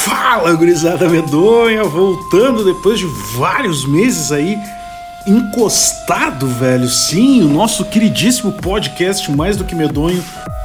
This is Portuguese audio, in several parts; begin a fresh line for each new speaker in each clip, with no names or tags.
Fala, gurizada medonha, voltando depois de vários meses aí encostado, velho. Sim, o nosso queridíssimo podcast mais do que medonho,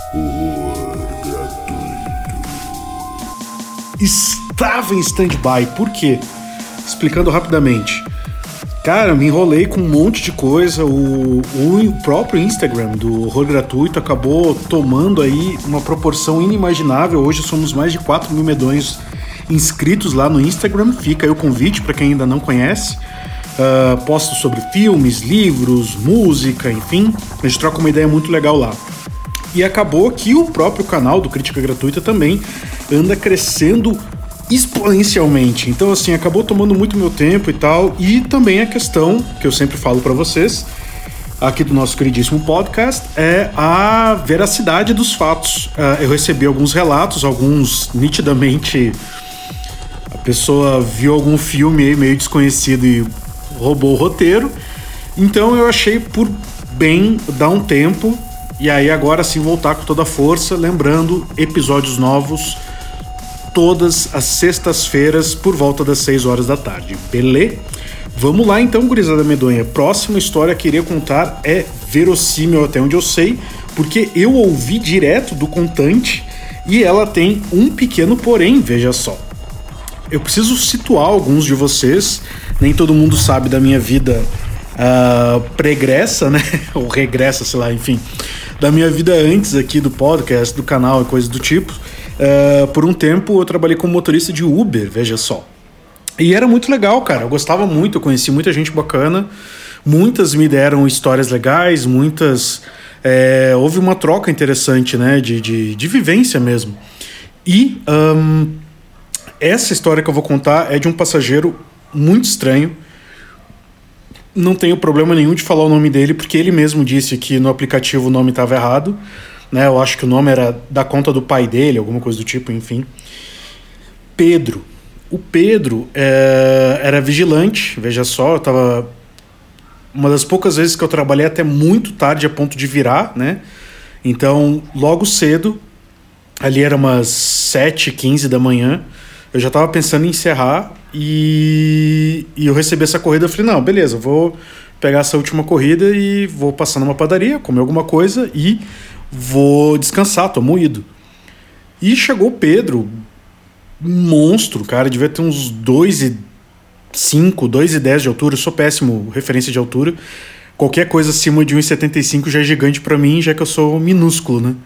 estava em stand-by. Por quê? Explicando rapidamente. Cara, me enrolei com um monte de coisa. O próprio Instagram do Horror Gratuito acabou tomando aí uma proporção inimaginável. Hoje somos mais de 4 mil medonhos inscritos lá no Instagram. Fica aí o convite para quem ainda não conhece. Posto sobre filmes, livros, música, enfim. A gente troca uma ideia muito legal lá. E acabou que o próprio canal do Crítica Gratuita também anda crescendo exponencialmente. Então, assim, acabou tomando muito meu tempo e tal. E também a questão que eu sempre falo pra vocês aqui do nosso queridíssimo podcast é a veracidade dos fatos. Eu recebi alguns relatos, alguns nitidamente a pessoa viu algum filme aí meio desconhecido e roubou o roteiro. Então eu achei por bem dar um tempo e aí agora sim voltar com toda a força, lembrando, episódios novos todas as sextas-feiras por volta das 6 horas da tarde, beleza? Vamos lá então, gurizada medonha. Próxima história que iria contar é verossímil até onde eu sei, porque eu ouvi direto do contante e ela tem um pequeno porém, veja só. Eu preciso situar alguns de vocês, nem todo mundo sabe da minha vida pregressa, né? Ou regressa, sei lá, enfim. Da minha vida antes aqui do podcast, do canal e coisas do tipo. Por um tempo eu trabalhei como motorista de Uber, veja só. E era muito legal, cara. Eu gostava muito, eu conheci muita gente bacana. Muitas me deram histórias legais, muitas... houve uma troca interessante, né? De vivência mesmo. E essa história que eu vou contar é de um passageiro muito estranho. Não tenho problema nenhum de falar o nome dele, porque ele mesmo disse que no aplicativo o nome estava errado. Né, eu acho que o nome era da conta do pai dele, alguma coisa do tipo, enfim. Pedro. O Pedro era vigilante, veja só, eu tava... Uma das poucas vezes que eu trabalhei até muito tarde a ponto de virar, né? Então, logo cedo, ali era umas 7h15 da manhã, eu já tava pensando em encerrar e eu recebi essa corrida. Eu falei, não, beleza, vou pegar essa última corrida e vou passar numa padaria, comer alguma coisa e vou descansar, tô moído. E chegou o Pedro, um monstro, cara, devia ter uns 2,5, 2,10 de altura. Eu sou péssimo referência de altura. Qualquer coisa acima de 1,75 já é gigante pra mim, já que eu sou minúsculo, né?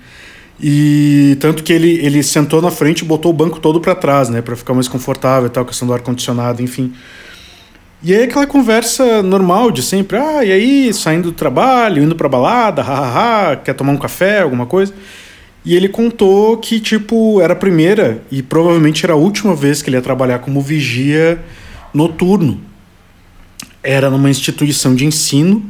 E tanto que ele sentou na frente e botou o banco todo pra trás, né? Pra ficar mais confortável e tal, questão do ar-condicionado, enfim. E aí aquela conversa normal de sempre, e aí, saindo do trabalho, indo pra balada, hahaha, quer tomar um café, alguma coisa. E ele contou que, tipo, era a primeira e provavelmente era a última vez que ele ia trabalhar como vigia noturno. Era numa instituição de ensino.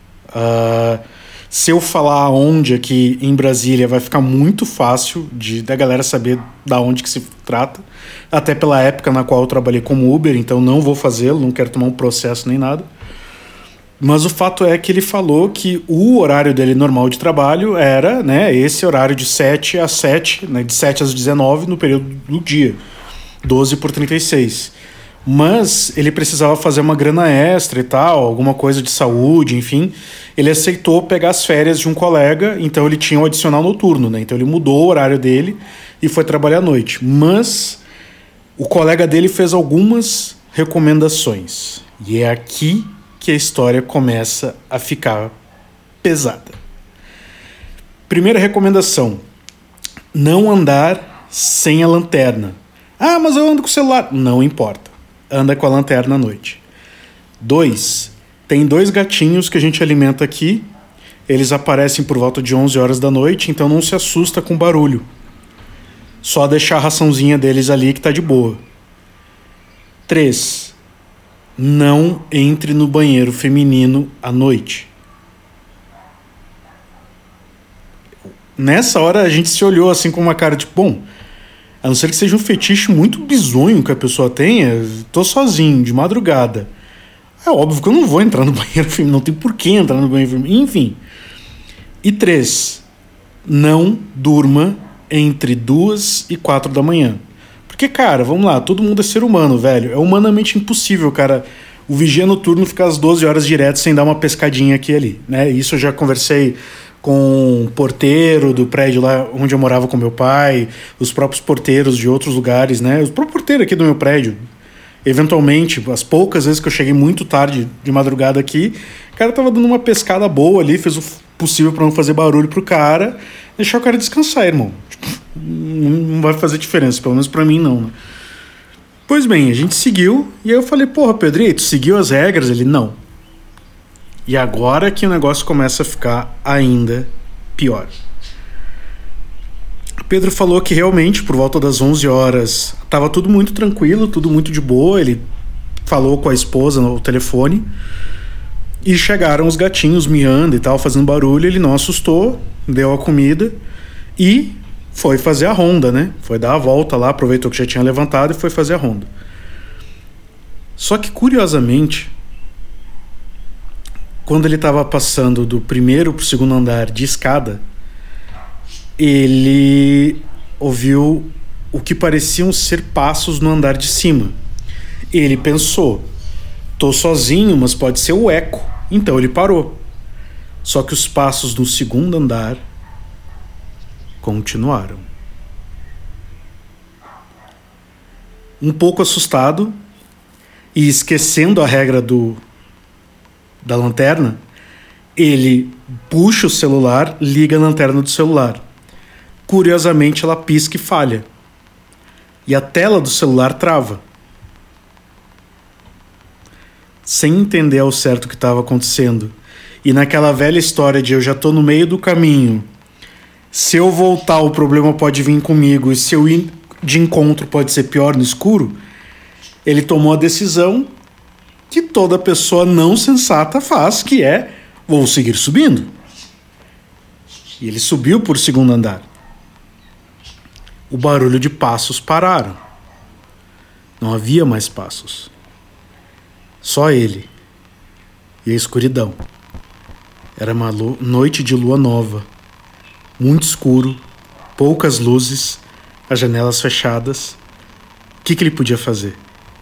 Se eu falar onde aqui em Brasília, vai ficar muito fácil da galera saber da onde que se trata. Até pela época na qual eu trabalhei como Uber, então não vou fazê-lo, não quero tomar um processo nem nada. Mas o fato é que ele falou que o horário dele normal de trabalho era, né, esse horário de 7 às 7, né, de 7 às 19 no período do dia, 12 por 36. Mas ele precisava fazer uma grana extra e tal, alguma coisa de saúde, enfim. Ele aceitou pegar as férias de um colega, então ele tinha um adicional noturno, né? Então ele mudou o horário dele e foi trabalhar à noite. Mas o colega dele fez algumas recomendações. E é aqui que a história começa a ficar pesada. Primeira recomendação: não andar sem a lanterna. Mas eu ando com o celular. Não importa. Anda com a lanterna à noite. 2. Tem 2 gatinhos que a gente alimenta aqui. Eles aparecem por volta de 11 horas da noite, então não se assusta com barulho. Só deixar a raçãozinha deles ali que tá de boa. 3. Não entre no banheiro feminino à noite. Nessa hora a gente se olhou assim com uma cara de, bom, a não ser que seja um fetiche muito bizonho que a pessoa tenha, tô sozinho, de madrugada. É óbvio que eu não vou entrar no banheiro feminino, não tem por que entrar no banheiro feminino, enfim. E 3, não durma entre 2 e 4 da manhã. Porque, cara, vamos lá, todo mundo é ser humano, velho. É humanamente impossível, cara, o vigia noturno ficar às 12 horas direto sem dar uma pescadinha aqui e ali, né? Isso eu já conversei com o porteiro do prédio lá onde eu morava com meu pai, os próprios porteiros de outros lugares, né? O próprio porteiro aqui do meu prédio. Eventualmente, as poucas vezes que eu cheguei muito tarde de madrugada aqui, o cara tava dando uma pescada boa ali, fez o possível para não fazer barulho pro cara, deixar o cara descansar, irmão. Tipo, não vai fazer diferença, pelo menos para mim não, né? Pois bem, a gente seguiu, e aí eu falei, porra, Pedro, tu seguiu as regras? Ele, não. E agora que o negócio começa a ficar ainda pior. Pedro falou que realmente, por volta das 11 horas, estava tudo muito tranquilo, tudo muito de boa. Ele falou com a esposa no telefone e chegaram os gatinhos miando e tal, fazendo barulho. Ele não assustou, deu a comida e foi fazer a ronda, né? Foi dar a volta lá, aproveitou que já tinha levantado e foi fazer a ronda. Só que, curiosamente, quando ele estava passando do primeiro para o segundo andar de escada, ele ouviu o que pareciam ser passos no andar de cima. Ele pensou, tô sozinho, mas pode ser o eco. Então ele parou. Só que os passos no segundo andar continuaram. Um pouco assustado e esquecendo a regra da lanterna, ele puxa o celular, liga a lanterna do celular. Curiosamente, ela pisca e falha. E a tela do celular trava. Sem entender ao certo o que estava acontecendo. E naquela velha história de eu já estou no meio do caminho. Se eu voltar, o problema pode vir comigo. E se eu ir de encontro, pode ser pior no escuro. Ele tomou a decisão que toda pessoa não sensata faz, que é, vou seguir subindo. E ele subiu por segundo andar. O barulho de passos pararam. Não havia mais passos. Só ele. E a escuridão. Era uma noite de lua nova. Muito escuro, poucas luzes, as janelas fechadas. O que ele podia fazer?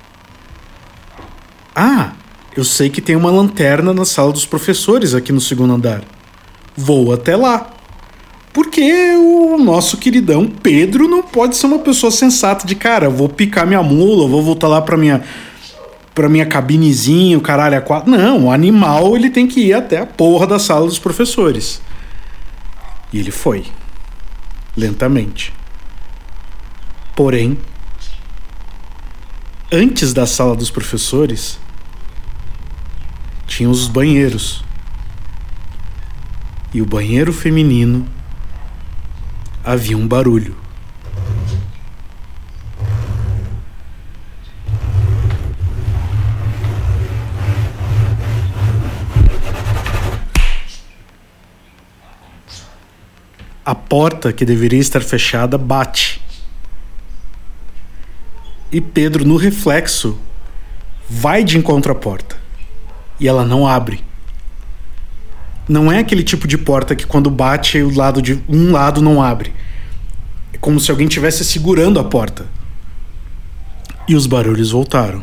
Ah, eu sei que tem uma lanterna na sala dos professores aqui no segundo andar. Vou até lá. Porque o nosso queridão Pedro não pode ser uma pessoa sensata de, cara, vou picar minha mula, vou voltar lá pra minha cabinezinha, o caralho, a quatro. Não, o animal ele tem que ir até a porra da sala dos professores. E ele foi. Lentamente. Porém, antes da sala dos professores, tinha os banheiros. E o banheiro feminino havia um barulho. A porta, que deveria estar fechada, bate. E Pedro, no reflexo, vai de encontro à porta. E ela não abre. Não é aquele tipo de porta que quando bate um lado não abre. É como se alguém estivesse segurando a porta. E os barulhos voltaram.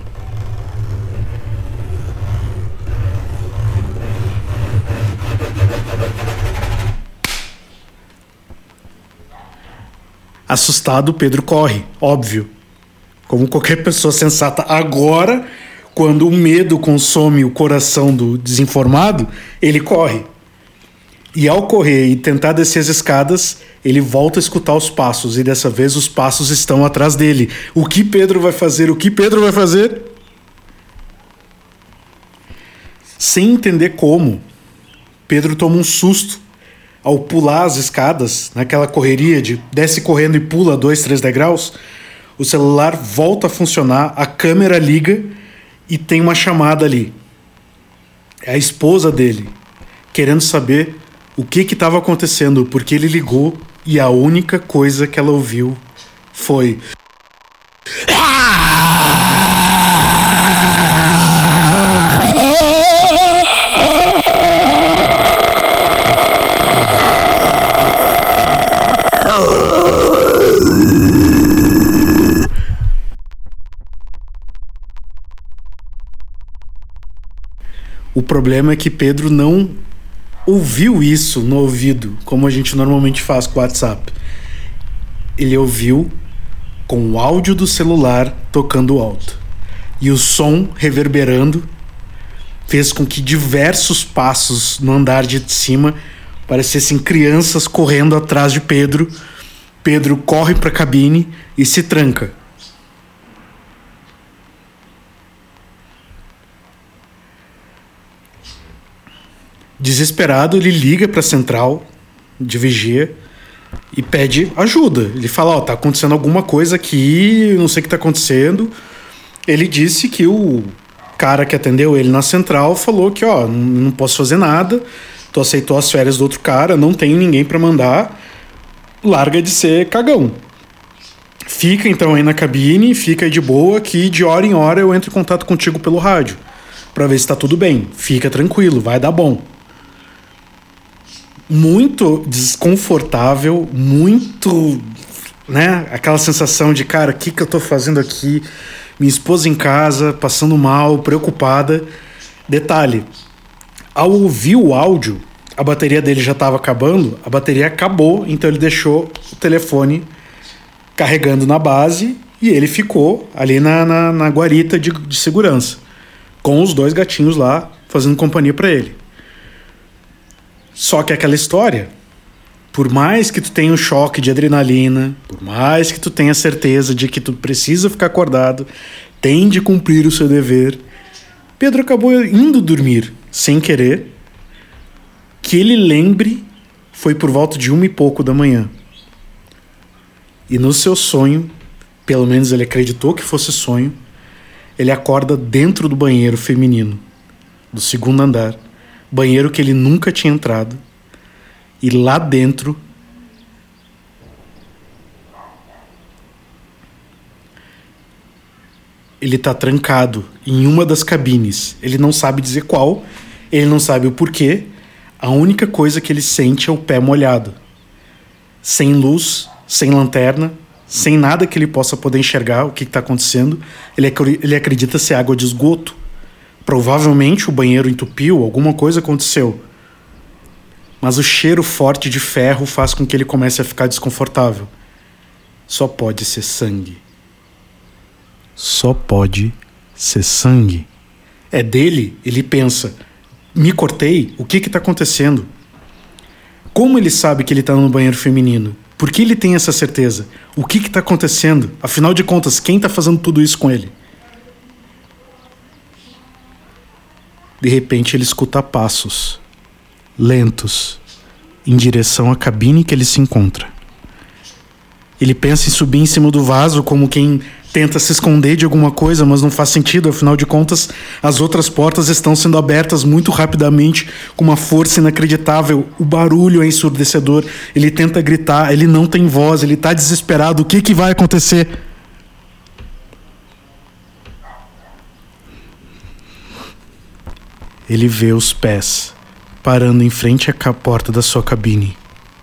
Assustado, Pedro corre, óbvio. Como qualquer pessoa sensata. Agora, quando o medo consome o coração do desinformado, ele corre. E ao correr e tentar descer as escadas, ele volta a escutar os passos. E dessa vez os passos estão atrás dele. O que Pedro vai fazer? O que Pedro vai fazer? Sem entender como, Pedro toma um susto ao pular as escadas, naquela correria de desce correndo e pula 2, 3 degraus. O celular volta a funcionar, a câmera liga e tem uma chamada ali. É a esposa dele, querendo saber o que estava acontecendo, porque ele ligou e a única coisa que ela ouviu foi... problema é que Pedro não ouviu isso no ouvido, como a gente normalmente faz com o WhatsApp. Ele ouviu com o áudio do celular tocando alto. E o som reverberando fez com que diversos passos no andar de cima parecessem crianças correndo atrás de Pedro. Pedro corre para a cabine e se tranca. Desesperado, ele liga para a central de vigia e pede ajuda. Ele fala, tá acontecendo alguma coisa aqui, não sei o que tá acontecendo. Ele disse que o cara que atendeu ele na central falou que, não posso fazer nada, tu aceitou as férias do outro cara, não tem ninguém para mandar, larga de ser cagão. Fica então aí na cabine, fica aí de boa, que de hora em hora eu entro em contato contigo pelo rádio, para ver se tá tudo bem. Fica tranquilo, vai dar bom. Muito desconfortável, muito, aquela sensação de, cara, o que eu tô fazendo aqui? Minha esposa em casa, passando mal, preocupada. Detalhe, ao ouvir o áudio, a bateria dele já estava acabando, a bateria acabou, então ele deixou o telefone carregando na base e ele ficou ali na guarita de segurança, com os 2 gatinhos lá, fazendo companhia para ele. Só que aquela história, por mais que tu tenha um choque de adrenalina, por mais que tu tenha certeza de que tu precisa ficar acordado, tem de cumprir o seu dever, Pedro acabou indo dormir sem querer. Que ele lembre, foi por volta de 1 e pouco da manhã. E no seu sonho, pelo menos ele acreditou que fosse sonho, ele acorda dentro do banheiro feminino, do 2º andar, banheiro que ele nunca tinha entrado, e lá dentro ele tá trancado em uma das cabines. Ele não sabe dizer qual, ele não sabe o porquê. A única coisa que ele sente é o pé molhado. Sem luz, sem lanterna, sem nada que ele possa poder enxergar o que está acontecendo. Ele acredita ser água de esgoto. Provavelmente o banheiro entupiu, alguma coisa aconteceu. Mas o cheiro forte de ferro faz com que ele comece a ficar desconfortável. Só pode ser sangue. Só pode ser sangue. É dele, ele pensa, me cortei? O que está acontecendo? Como ele sabe que ele está no banheiro feminino? Por que ele tem essa certeza? O que está acontecendo? Afinal de contas, quem está fazendo tudo isso com ele? De repente ele escuta passos lentos em direção à cabine que ele se encontra. Ele pensa em subir em cima do vaso como quem tenta se esconder de alguma coisa, mas não faz sentido, afinal de contas, as outras portas estão sendo abertas muito rapidamente, com uma força inacreditável. O barulho é ensurdecedor. Ele tenta gritar, ele não tem voz, ele está desesperado. O que vai acontecer? Ele vê os pés parando em frente à porta da sua cabine.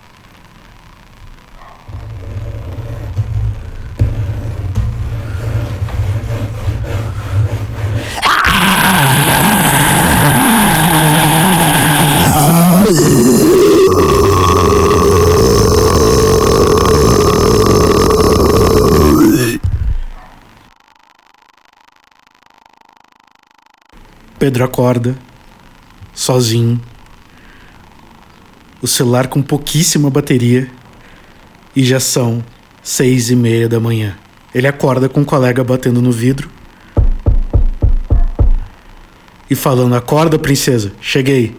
Pedro acorda, sozinho, o celular com pouquíssima bateria, e já são 6:30 da manhã. Ele acorda com um colega batendo no vidro e falando: "Acorda, princesa, cheguei."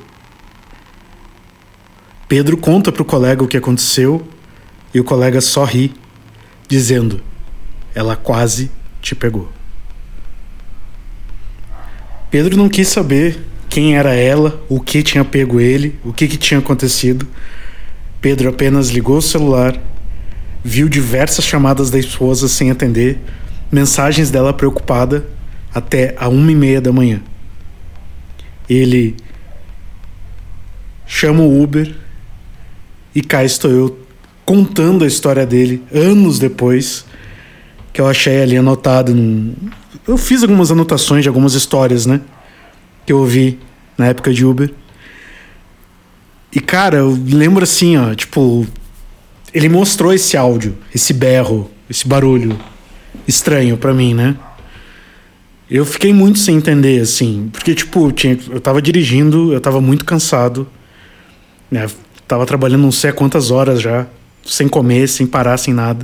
Pedro conta pro colega o que aconteceu e o colega só ri, dizendo: "Ela quase te pegou." Pedro não quis saber quem era ela, o que tinha pego ele, o que tinha acontecido. Pedro apenas ligou o celular, viu diversas chamadas da esposa sem atender, mensagens dela preocupada, até a 1:30 da manhã. Ele chama o Uber e cá estou eu contando a história dele anos depois, que eu achei ali anotado. Eu fiz algumas anotações de algumas histórias, né, que eu ouvi na época de Uber. E, cara, eu lembro assim, ó, tipo, ele mostrou esse áudio, esse berro, esse barulho estranho pra mim, né? Eu fiquei muito sem entender, assim, porque, tipo, eu tava dirigindo, eu tava muito cansado, né? Tava trabalhando não sei há quantas horas já, sem comer, sem parar, sem nada.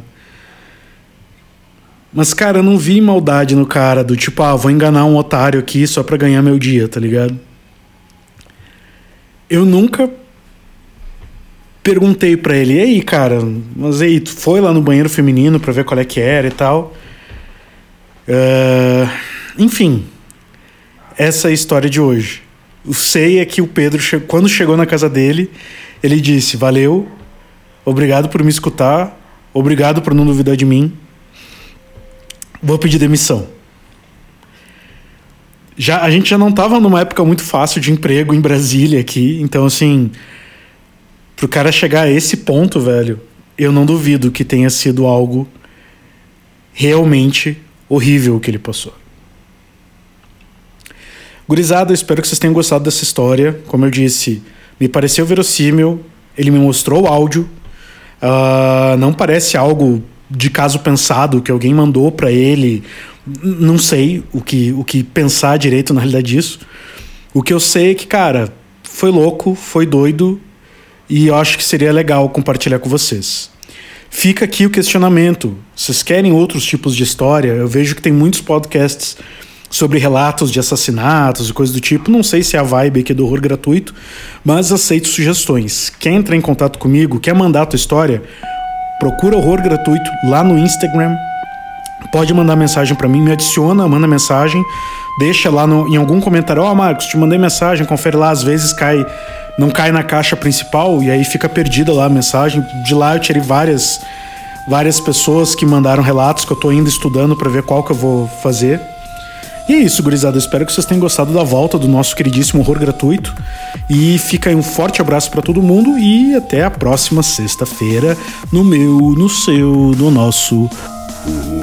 Mas, cara, eu não vi maldade no cara, do tipo, vou enganar um otário aqui só pra ganhar meu dia, tá ligado? Eu nunca perguntei pra ele, e aí, cara, mas aí, tu foi lá no banheiro feminino pra ver qual é que era e tal? Enfim, essa é a história de hoje. O sei é que o Pedro, quando chegou na casa dele, ele disse, valeu, obrigado por me escutar, obrigado por não duvidar de mim, vou pedir demissão. A gente já não tava numa época muito fácil de emprego em Brasília aqui, então assim, pro cara chegar a esse ponto, velho, eu não duvido que tenha sido algo realmente horrível que ele passou. Gurizada, eu espero que vocês tenham gostado dessa história. Como eu disse, me pareceu verossímil, ele me mostrou o áudio, não parece algo de caso pensado que alguém mandou pra ele. Não sei o que pensar direito na realidade disso. O que eu sei é que, cara, foi louco, foi doido, e eu acho que seria legal compartilhar com vocês. Fica aqui o questionamento. Vocês querem outros tipos de história? Eu vejo que tem muitos podcasts sobre relatos de assassinatos e coisas do tipo. Não sei se é a vibe aqui do Horror Gratuito, mas aceito sugestões. Quer entrar em contato comigo? Quer mandar a tua história? Procura Horror Gratuito lá no Instagram. Pode mandar mensagem pra mim, me adiciona, manda mensagem, deixa lá em algum comentário, Marcos, te mandei mensagem, confere lá, às vezes não cai na caixa principal e aí fica perdida lá a mensagem. De lá eu tirei várias pessoas que mandaram relatos que eu tô ainda estudando pra ver qual que eu vou fazer. E é isso, gurizada, eu espero que vocês tenham gostado da volta do nosso queridíssimo Horror Gratuito, e fica aí um forte abraço pra todo mundo e até a próxima sexta-feira no meu, no seu, no nosso